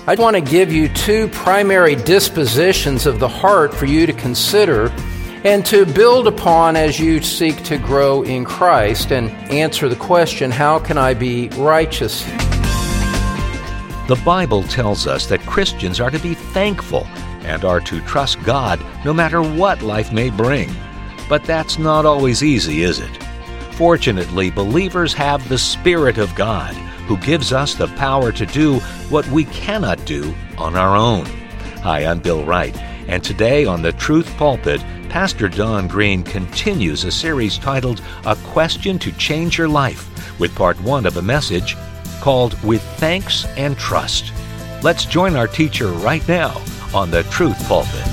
I want to give you two primary dispositions of the heart for you to consider and to build upon as you seek to grow in Christ and answer the question, how can I be righteous? The Bible tells us that Christians are to be thankful and are to trust God no matter what life may bring. But that's not always easy, is it? Fortunately, believers have the Spirit of God, who gives us the power to do what we cannot do on our own. Hi, I'm Bill Wright, and today on The Truth Pulpit, Pastor Don Green continues a series titled A Question to Change Your Life, with part one of a message called With Thanks and Trust. Let's join our teacher right now on The Truth Pulpit.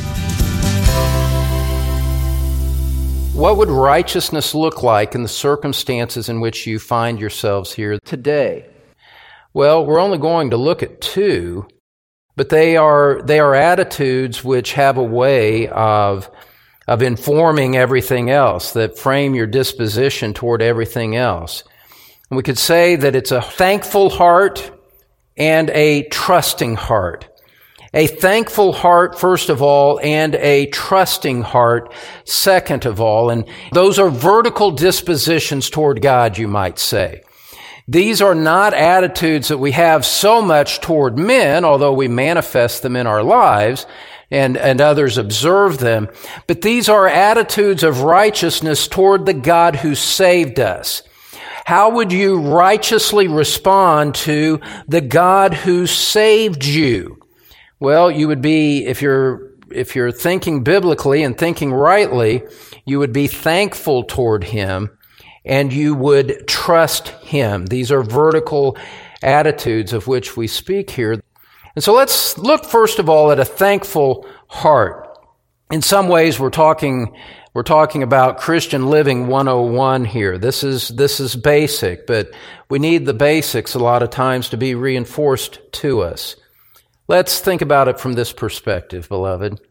What would righteousness look like in the circumstances in which you find yourselves here today? Well, we're only going to look at two, but they are attitudes which have a way of informing everything else, that frame your disposition toward everything else. And we could say that it's a thankful heart and a trusting heart. A thankful heart, first of all, and a trusting heart, second of all. And those are vertical dispositions toward God, you might say. These are not attitudes that we have so much toward men, although we manifest them in our lives and others observe them. But these are attitudes of righteousness toward the God who saved us. How would you righteously respond to the God who saved you? Well, you would be, if you're thinking biblically and thinking rightly, you would be thankful toward Him and you would trust Him. These are vertical attitudes of which we speak here. And so let's look first of all at a thankful heart. In some ways, we're talking about Christian living 101 here. This is basic, but we need the basics a lot of times to be reinforced to us. Let's think about it from this perspective, beloved.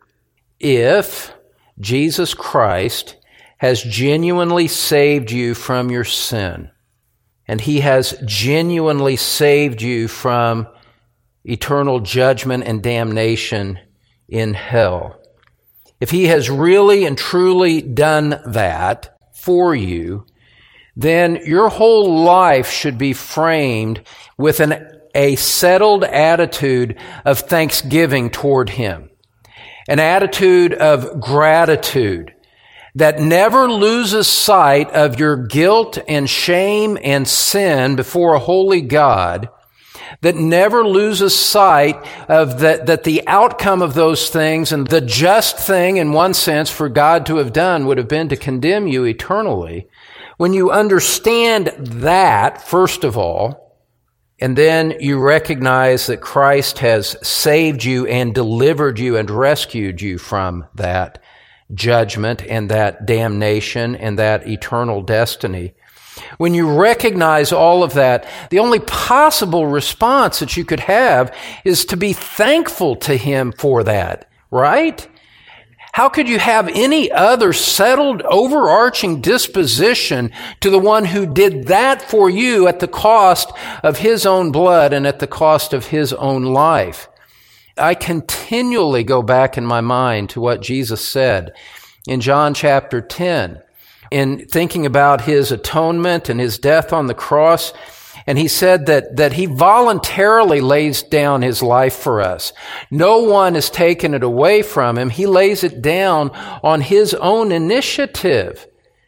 If Jesus Christ has genuinely saved you from your sin, and He has genuinely saved you from eternal judgment and damnation in hell, if He has really and truly done that for you, then your whole life should be framed with a settled attitude of thanksgiving toward Him, an attitude of gratitude that never loses sight of your guilt and shame and sin before a holy God, that never loses sight of that the outcome of those things and the just thing in one sense for God to have done would have been to condemn you eternally. When you understand that, first of all, and then you recognize that Christ has saved you and delivered you and rescued you from that judgment and that damnation and that eternal destiny. When you recognize all of that, the only possible response that you could have is to be thankful to Him for that, right? How could you have any other settled, overarching disposition to the one who did that for you at the cost of His own blood and at the cost of His own life? I continually go back in my mind to what Jesus said in John chapter 10, in thinking about His atonement and His death on the cross. And He said that He voluntarily lays down His life for us. No one has taken it away from Him. He lays it down on His own initiative.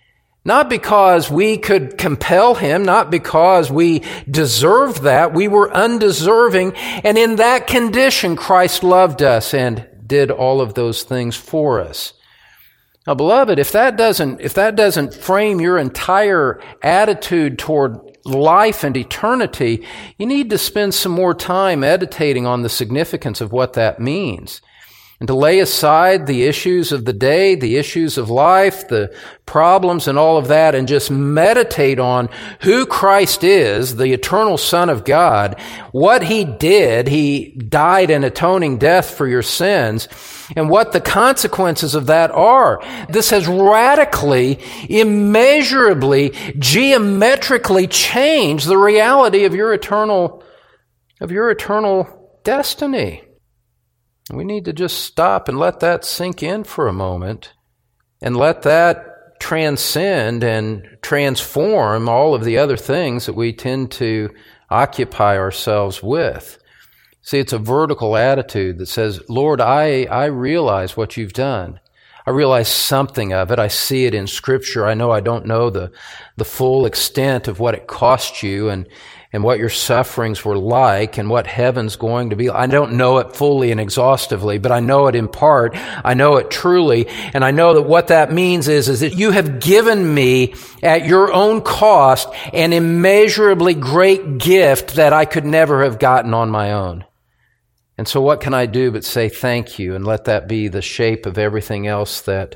Not because we could compel Him, not because we deserved that. We were undeserving. And in that condition, Christ loved us and did all of those things for us. Now, beloved, if that doesn't frame your entire attitude toward life and eternity, you need to spend some more time meditating on the significance of what that means. And to lay aside the issues of the day, the issues of life, the problems and all of that, and just meditate on who Christ is, the eternal Son of God, what He did. He died an atoning death for your sins, and what the consequences of that are. This has radically, immeasurably, geometrically changed the reality of your eternal destiny. We need to just stop and let that sink in for a moment and let that transcend and transform all of the other things that we tend to occupy ourselves with. See, it's a vertical attitude that says, Lord, I realize what you've done. I realize something of it. I see it in Scripture. I know I don't know the full extent of what it cost you and what your sufferings were like and what heaven's going to be. I don't know it fully and exhaustively, but I know it in part. I know it truly. And I know that what that means is that you have given me at your own cost an immeasurably great gift that I could never have gotten on my own. And so what can I do but say thank you and let that be the shape of everything else that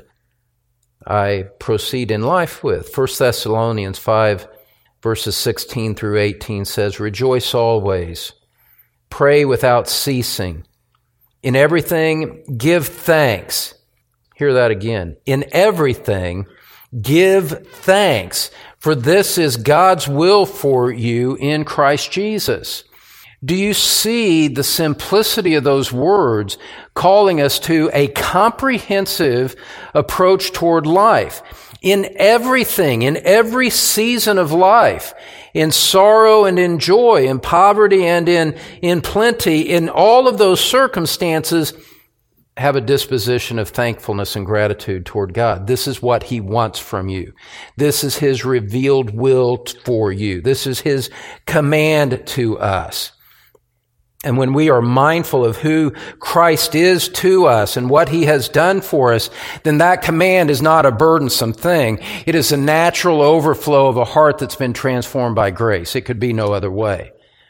I proceed in life with? 1 Thessalonians 5 verses 16 through 18 says, rejoice always, pray without ceasing. In everything, give thanks. Hear that again. In everything, give thanks, for this is God's will for you in Christ Jesus. Do you see the simplicity of those words calling us to a comprehensive approach toward life? In everything, in every season of life, in sorrow and in joy, in poverty and in plenty, in all of those circumstances, have a disposition of thankfulness and gratitude toward God. This is what He wants from you. This is His revealed will for you. This is His command to us. And when we are mindful of who Christ is to us and what He has done for us, then that command is not a burdensome thing. It is a natural overflow of a heart that's been transformed by grace. It could be no other way.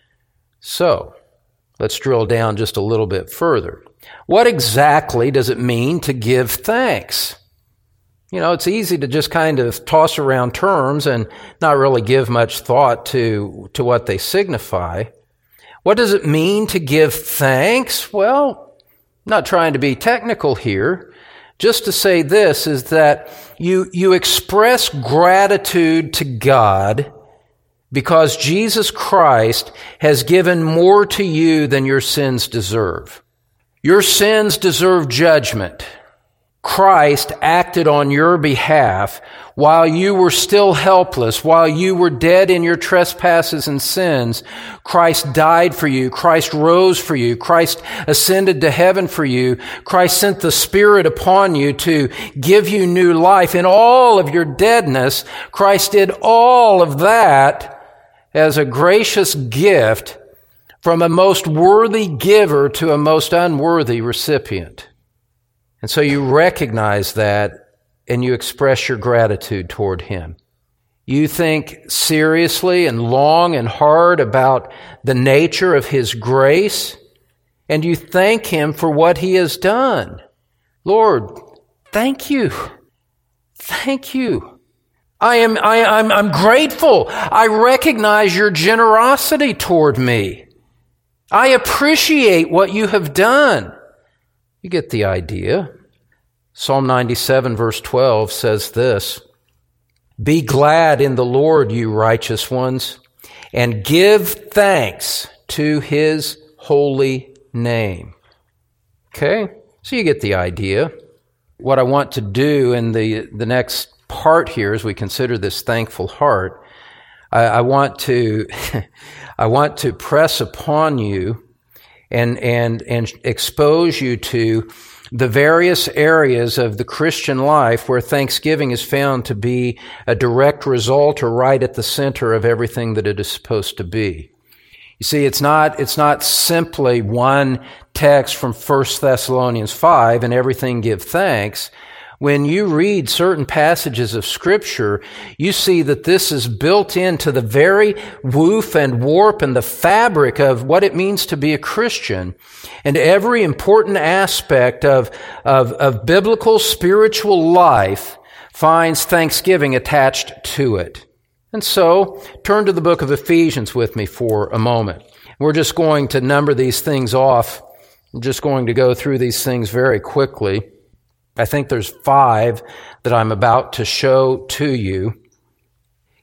So, let's drill down just a little bit further. What exactly does it mean to give thanks? You know, it's easy to just kind of toss around terms and not really give much thought to what they signify. What does it mean to give thanks? Well, not trying to be technical here. Just to say this is that you express gratitude to God because Jesus Christ has given more to you than your sins deserve. Your sins deserve judgment. Christ acted on your behalf while you were still helpless, while you were dead in your trespasses and sins. Christ died for you. Christ rose for you. Christ ascended to heaven for you. Christ sent the Spirit upon you to give you new life. In all of your deadness, Christ did all of that as a gracious gift from a most worthy giver to a most unworthy recipient. And so you recognize that and you express your gratitude toward Him. You think seriously and long and hard about the nature of His grace, and you thank Him for what He has done. Lord, thank you. Thank you. I'm grateful. I recognize your generosity toward me. I appreciate what you have done. You get the idea. Psalm 97 verse 12 says this, be glad in the Lord, you righteous ones, and give thanks to His holy name. Okay? So you get the idea. What I want to do in the next part here as we consider this thankful heart, I want to press upon you and expose you to the various areas of the Christian life where thanksgiving is found to be a direct result or right at the center of everything that it is supposed to be. You see, it's not simply one text from 1 Thessalonians 5 and everything give thanks. When you read certain passages of Scripture, you see that this is built into the very woof and warp and the fabric of what it means to be a Christian. And every important aspect of biblical spiritual life finds thanksgiving attached to it. And so, turn to the book of Ephesians with me for a moment. We're just going to number these things off. I'm just going to go through these things very quickly. I think there's 5 that I'm about to show to you.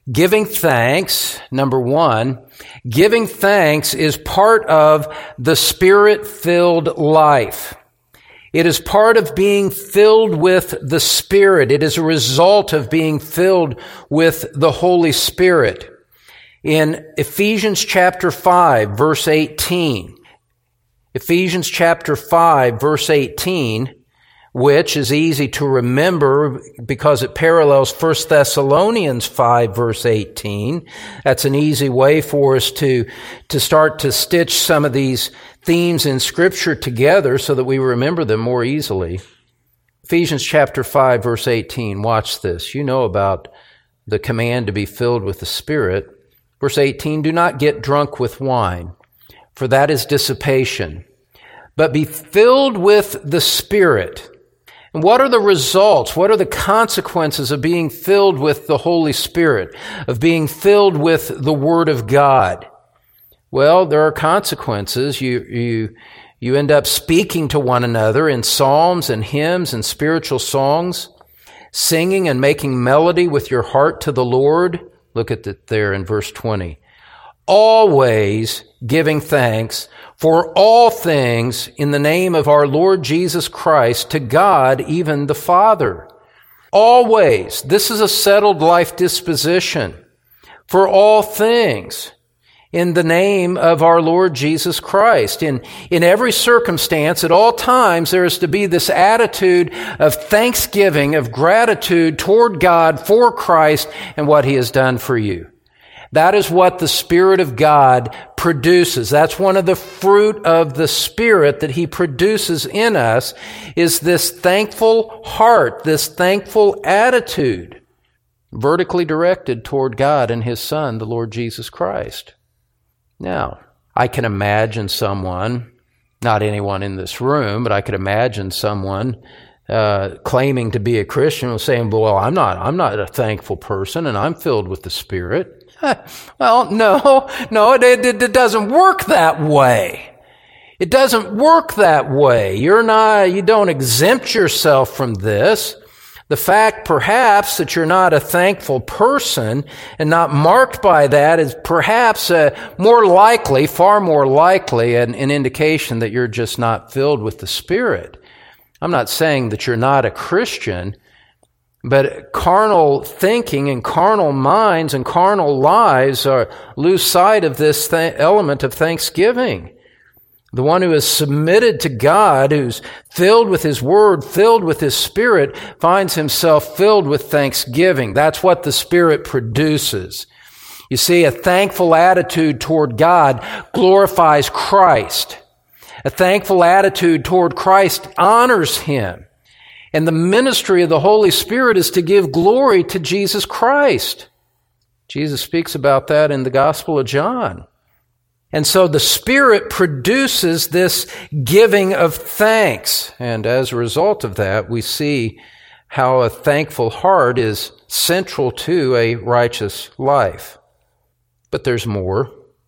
Giving thanks, number one, giving thanks is part of the Spirit-filled life. It is part of being filled with the Spirit. It is a result of being filled with the Holy Spirit. In Ephesians chapter 5, verse 18, Ephesians chapter 5, verse 18, which is easy to remember because it parallels 1 Thessalonians 5, verse 18. That's an easy way for us to start to stitch some of these themes in Scripture together so that we remember them more easily. Ephesians chapter 5, verse 18. Watch this. You know about the command to be filled with the Spirit. Verse 18, do not get drunk with wine, for that is dissipation, but be filled with the Spirit. And what are the results? What are the consequences of being filled with the Holy Spirit, of being filled with the Word of God? Well, there are consequences. You end up speaking to one another in psalms and hymns and spiritual songs, singing and making melody with your heart to the Lord. Look at it there in verse 20. Always giving thanks for all things in the name of our Lord Jesus Christ to God, even the Father. Always. This is a settled life disposition. For all things in the name of our Lord Jesus Christ. In every circumstance, at all times, there is to be this attitude of thanksgiving, of gratitude toward God for Christ and what He has done for you. That is what the Spirit of God produces. That's one of the fruit of the Spirit that He produces in us, is this thankful heart, this thankful attitude, vertically directed toward God and His Son, the Lord Jesus Christ. Now, I can imagine someone, not anyone in this room, but I could imagine someone claiming to be a Christian saying, well, I'm not a thankful person and I'm filled with the Spirit. Well, no, it doesn't work that way. It doesn't work that way. You don't exempt yourself from this. The fact perhaps that you're not a thankful person and not marked by that is perhaps more likely, far more likely, an indication that you're just not filled with the Spirit. I'm not saying that you're not a Christian, but carnal thinking and carnal minds and carnal lives lose sight of this element of thanksgiving. The one who is submitted to God, who's filled with His Word, filled with His Spirit, finds himself filled with thanksgiving. That's what the Spirit produces. You see, a thankful attitude toward God glorifies Christ. A thankful attitude toward Christ honors Him. And the ministry of the Holy Spirit is to give glory to Jesus Christ. Jesus speaks about that in the Gospel of John. And so the Spirit produces this giving of thanks. And as a result of that, we see how a thankful heart is central to a righteous life. But there's more.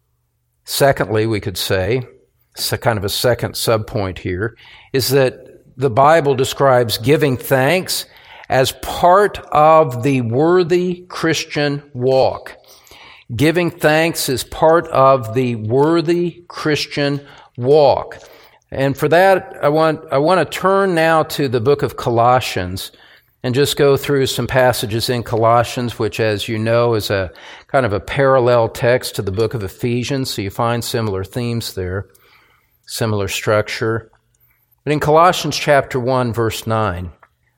Secondly, we could say, kind of a second subpoint here, is that the Bible describes giving thanks as part of the worthy Christian walk. Giving thanks is part of the worthy Christian walk. And for that, I want to turn now to the book of Colossians and just go through some passages in Colossians, which, as you know, is a kind of a parallel text to the book of Ephesians. So you find similar themes there, similar structure. But in Colossians chapter 1, verse 9,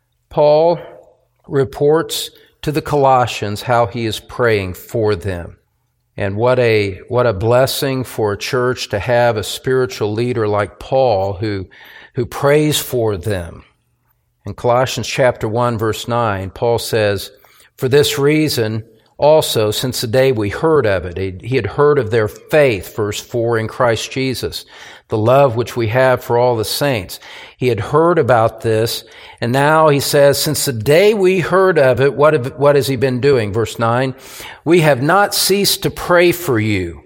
Paul reports to the Colossians how he is praying for them. And what a blessing for a church to have a spiritual leader like Paul who prays for them. In Colossians chapter 1, verse 9, Paul says, "For this reason also, since the day we heard of it," he had heard of their faith, verse 4, in Christ Jesus, the love which we have for all the saints. He had heard about this, and now he says, since the day we heard of it, what has he been doing? Verse 9, "We have not ceased to pray for you,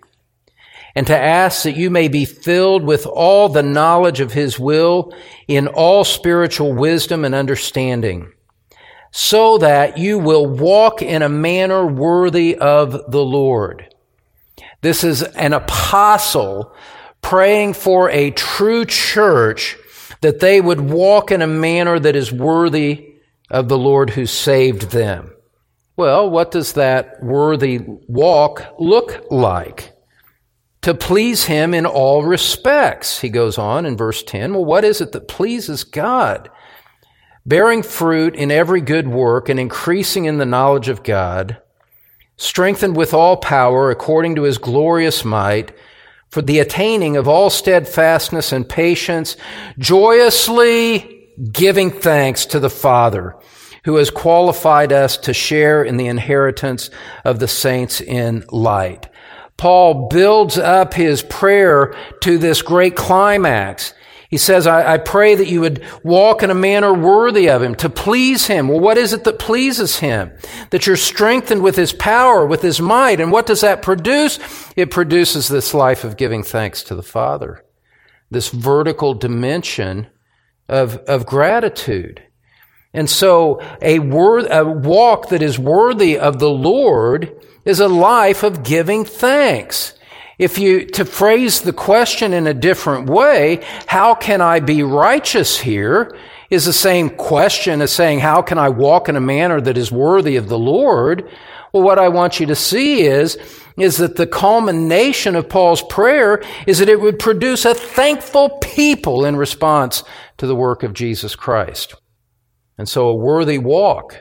and to ask that you may be filled with all the knowledge of His will in all spiritual wisdom and understanding, so that you will walk in a manner worthy of the Lord. This is an apostle praying for a true church that they would walk in a manner that is worthy of the Lord who saved them. Well, what does that worthy walk look like? To please Him in all respects. He goes on in verse 10. Well, what is it that pleases God? Bearing fruit in every good work and increasing in the knowledge of God, strengthened with all power according to His glorious might, for the attaining of all steadfastness and patience, joyously giving thanks to the Father, who has qualified us to share in the inheritance of the saints in light. Paul builds up his prayer to this great climax. He says, I pray that you would walk in a manner worthy of Him, to please Him. Well, what is it that pleases Him? That you're strengthened with His power, with His might. And what does that produce? It produces this life of giving thanks to the Father. This vertical dimension of gratitude. And so a walk that is worthy of the Lord is a life of giving thanks. To phrase the question in a different way, how can I be righteous here, is the same question as saying, how can I walk in a manner that is worthy of the Lord? Well, what I want you to see is that the culmination of Paul's prayer is that it would produce a thankful people in response to the work of Jesus Christ. And so a worthy walk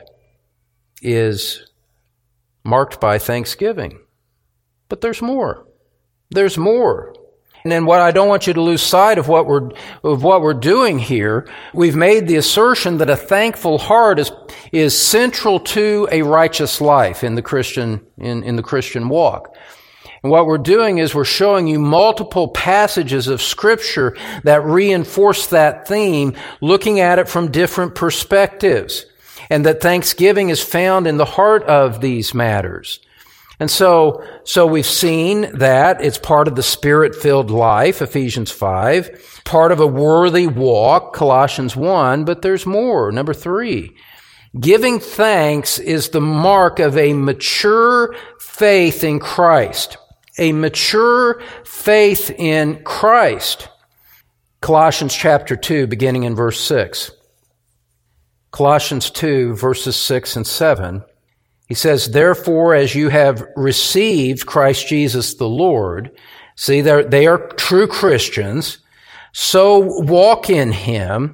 is marked by thanksgiving. But there's more. There's more. And then what I don't want you to lose sight of what we're doing here, we've made the assertion that a thankful heart is central to a righteous life in the Christian walk. And what we're doing is we're showing you multiple passages of Scripture that reinforce that theme, looking at it from different perspectives, and that thanksgiving is found in the heart of these matters. And so we've seen that it's part of the Spirit-filled life, Ephesians 5, part of a worthy walk, Colossians 1, but there's more. Number 3, giving thanks is the mark of a mature faith in Christ. A mature faith in Christ. Colossians chapter 2, beginning in verse 6. Colossians 2, verses 6 and 7. He says, therefore, as you have received Christ Jesus the Lord, see, they are true Christians, so walk in Him,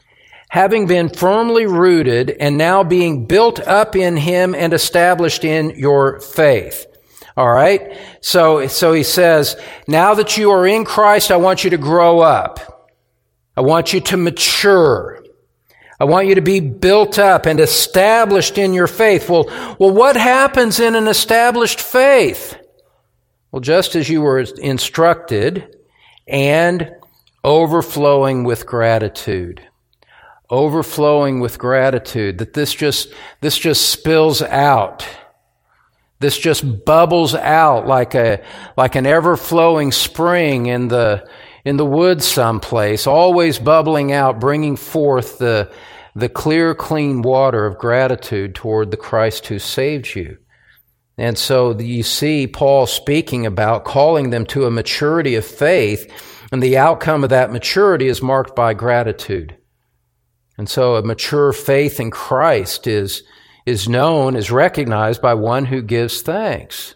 having been firmly rooted and now being built up in Him and established in your faith. All right? So he says, now that you are in Christ, I want you to grow up. I want you to mature. I want you to be built up and established in your faith. Well, what happens in an established faith? Well, just as you were instructed, and overflowing with gratitude. Overflowing with gratitude. That this just spills out. This just bubbles out like an ever-flowing spring in the woods someplace, always bubbling out, bringing forth the clear, clean water of gratitude toward the Christ who saved you. And so you see Paul speaking about calling them to a maturity of faith, and the outcome of that maturity is marked by gratitude. And so a mature faith in Christ is known, is recognized by one who gives thanks.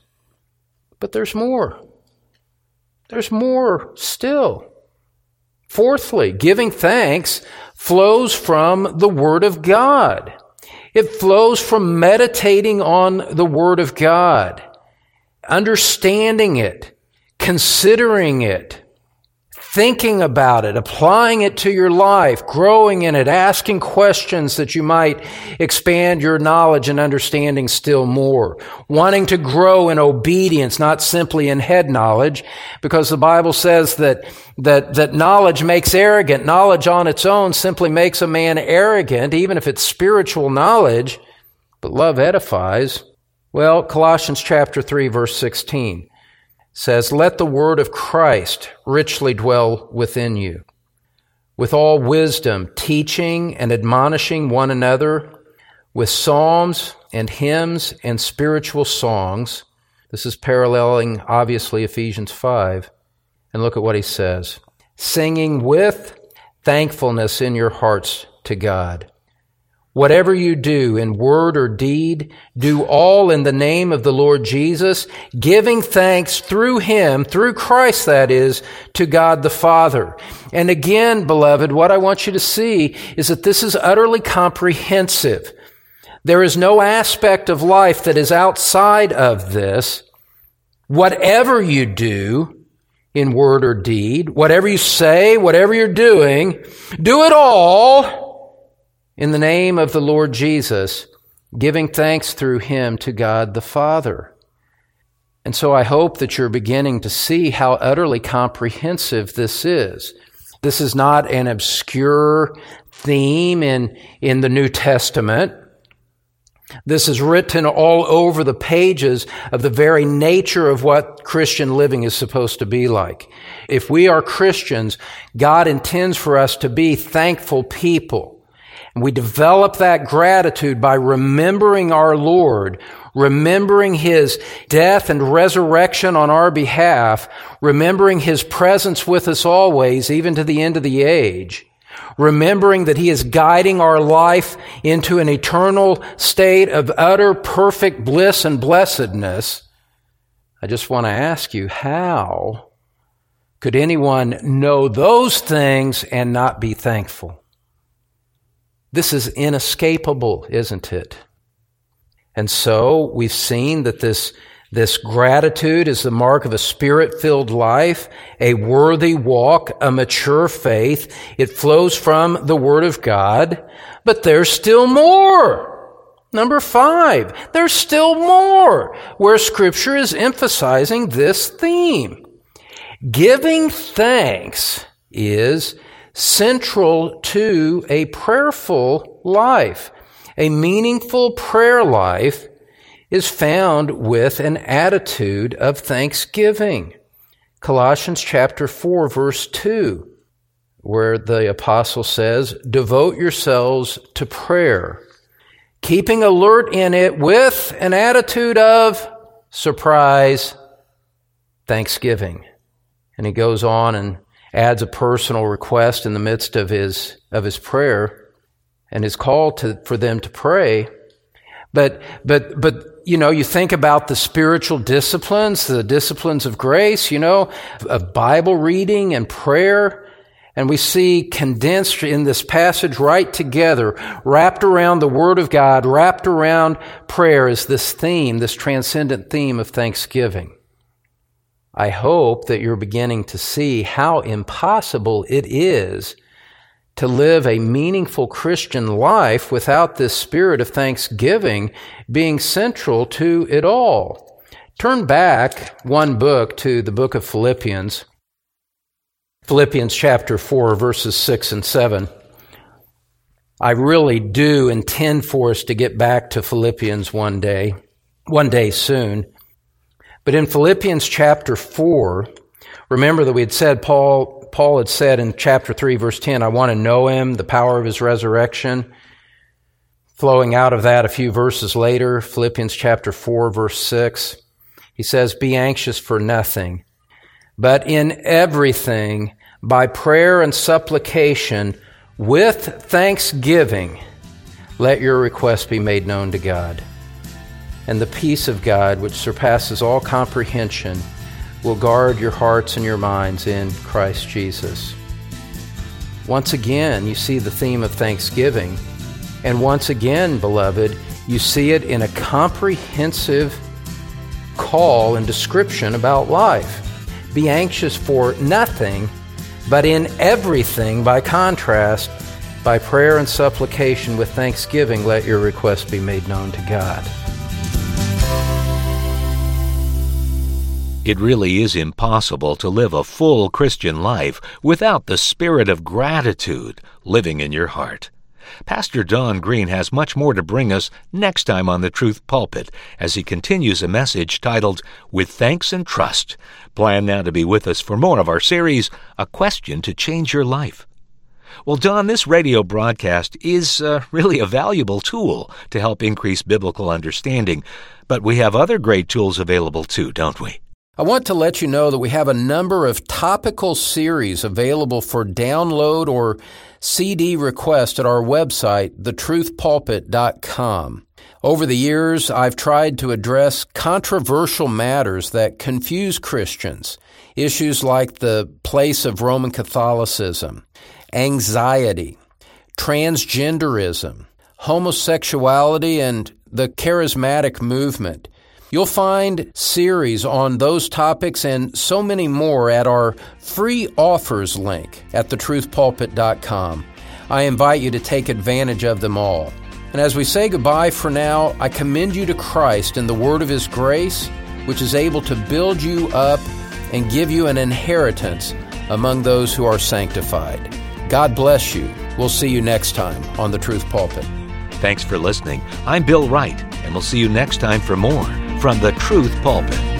But there's more. There's more still. Fourthly, giving thanks flows from the Word of God. It flows from meditating on the Word of God, understanding it, considering it, thinking about it, applying it to your life, growing in it, asking questions that you might expand your knowledge and understanding still more, wanting to grow in obedience, not simply in head knowledge, because the Bible says that knowledge makes arrogant. Knowledge on its own simply makes a man arrogant, even if it's spiritual knowledge, but love edifies. Well, Colossians chapter 3, verse 16. Says, let the word of Christ richly dwell within you, with all wisdom, teaching and admonishing one another with psalms and hymns and spiritual songs. This is paralleling, obviously, Ephesians 5. And look at what he says. Singing with thankfulness in your hearts to God. Whatever you do in word or deed, do all in the name of the Lord Jesus, giving thanks through Him, through Christ that is, to God the Father. And again, beloved, what I want you to see is that this is utterly comprehensive. There is no aspect of life that is outside of this. Whatever you do in word or deed, whatever you say, whatever you're doing, do it all in the name of the Lord Jesus, giving thanks through Him to God the Father. And so I hope that you're beginning to see how utterly comprehensive this is. This is not an obscure theme in the New Testament. This is written all over the pages of the very nature of what Christian living is supposed to be like. If we are Christians, God intends for us to be thankful people. And we develop that gratitude by remembering our Lord, remembering His death and resurrection on our behalf, remembering His presence with us always, even to the end of the age, remembering that He is guiding our life into an eternal state of utter perfect bliss and blessedness. I just want to ask you, how could anyone know those things and not be thankful? This is inescapable, isn't it? And so we've seen that this gratitude is the mark of a Spirit-filled life, a worthy walk, a mature faith. It flows from the Word of God, but there's still more. Number 5, there's still more where Scripture is emphasizing this theme. Giving thanks is central to a prayerful life. A meaningful prayer life is found with an attitude of thanksgiving. Colossians chapter 4, verse 2, where the apostle says, devote yourselves to prayer, keeping alert in it with an attitude of surprise, thanksgiving. And he goes on and adds a personal request in the midst of his prayer and is called for them to pray. But you think about the spiritual disciplines, the disciplines of grace, of Bible reading and prayer, and we see condensed in this passage right together, wrapped around the Word of God, wrapped around prayer is this theme, this transcendent theme of thanksgiving. I hope that you're beginning to see how impossible it is to live a meaningful Christian life without this spirit of thanksgiving being central to it all. Turn back one book to the book of Philippians. Philippians chapter 4, verses 6 and 7. I really do intend for us to get back to Philippians one day soon. But in Philippians chapter 4, remember that we had said, Paul had said in chapter 3, verse 10, I want to know Him, the power of His resurrection. Flowing out of that a few verses later, Philippians chapter 4, verse 6, he says, be anxious for nothing, but in everything, by prayer and supplication, with thanksgiving, let your requests be made known to God. And the peace of God, which surpasses all comprehension, will guard your hearts and your minds in Christ Jesus. Once again, you see the theme of thanksgiving. And once again, beloved, you see it in a comprehensive call and description about life. Be anxious for nothing, but in everything, by contrast, by prayer and supplication with thanksgiving, let your requests be made known to God. It really is impossible to live a full Christian life without the spirit of gratitude living in your heart. Pastor Don Green has much more to bring us next time on the Truth Pulpit as he continues a message titled, With Thanks and Trust. Plan now to be with us for more of our series, A Question to Change Your Life. Well, Don, this radio broadcast is really a valuable tool to help increase biblical understanding, but we have other great tools available too, don't we? I want to let you know that we have a number of topical series available for download or CD request at our website, thetruthpulpit.com. Over the years, I've tried to address controversial matters that confuse Christians, issues like the place of Roman Catholicism, anxiety, transgenderism, homosexuality, and the charismatic movement. You'll find series on those topics and so many more at our free offers link at thetruthpulpit.com. I invite you to take advantage of them all. And as we say goodbye for now, I commend you to Christ and the word of His grace, which is able to build you up and give you an inheritance among those who are sanctified. God bless you. We'll see you next time on The Truth Pulpit. Thanks for listening. I'm Bill Wright, and we'll see you next time for more from The Truth Pulpit.